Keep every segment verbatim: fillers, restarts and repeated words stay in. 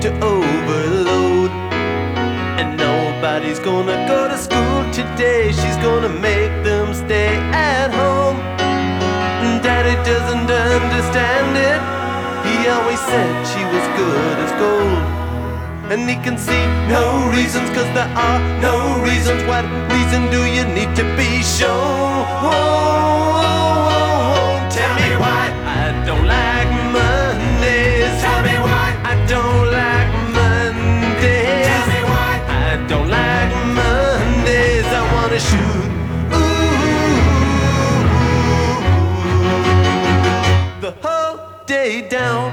to overload. And nobody's gonna go to school today. She's gonna make them stay at home. Daddy doesn't understand it. He always said she was good as gold. And he can see no reasons, cause there are no reasons. What reason do you need to be shown? Tell me why I don't like Mondays. Tell me why I don't like Mondays. Tell me why I don't like Mondays. I wanna shoot ooh the whole day down.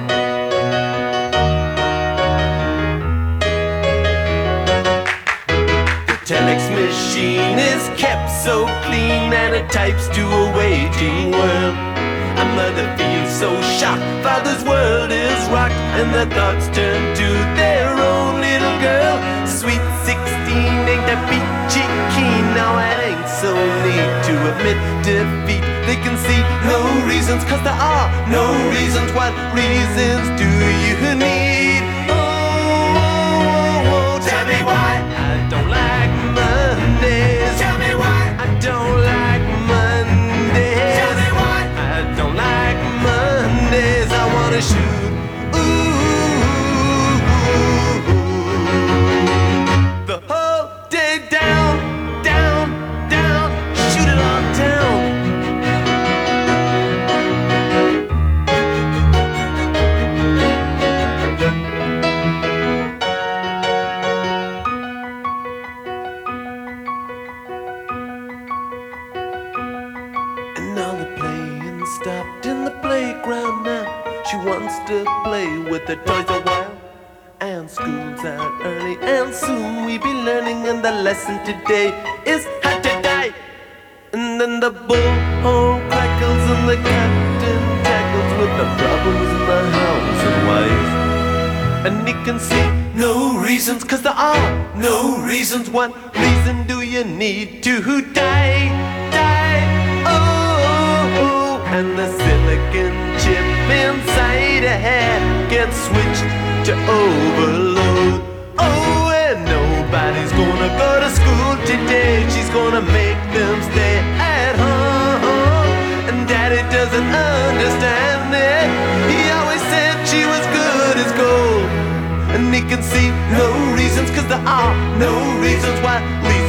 Telex machine is kept so clean, and it types to a waging world. A mother feels so shocked, father's world is rocked, and their thoughts turn to their own little girl. Sweet sixteen ain't that peachy keen. Now it ain't so neat to admit defeat. They can see no reasons, cause there are no reasons. What reasons do you need? Oh, oh, oh, tell me why I don't like Mondays. Tell me why I don't like Mondays. Tell me why I don't like Mondays. I wanna shoot ooh the whole day down, down, down. Shoot it on down. Now the playing stopped in the playground now. She wants to play with the toys a while. And school's out early, and soon we be learning. And the lesson today is how to die. And then the bullhorn crackles and the captain tackles with the problems in the house and wife. And he can see no reasons, cause there are no reasons. What reason do you need to die? Die, oh. And the silicon chip inside her head gets switched to overload. Oh, and nobody's gonna go to school today. She's gonna make them stay at home. And daddy doesn't understand it. He always said she was good as gold. And he can see no reasons, cause there are no reasons. Why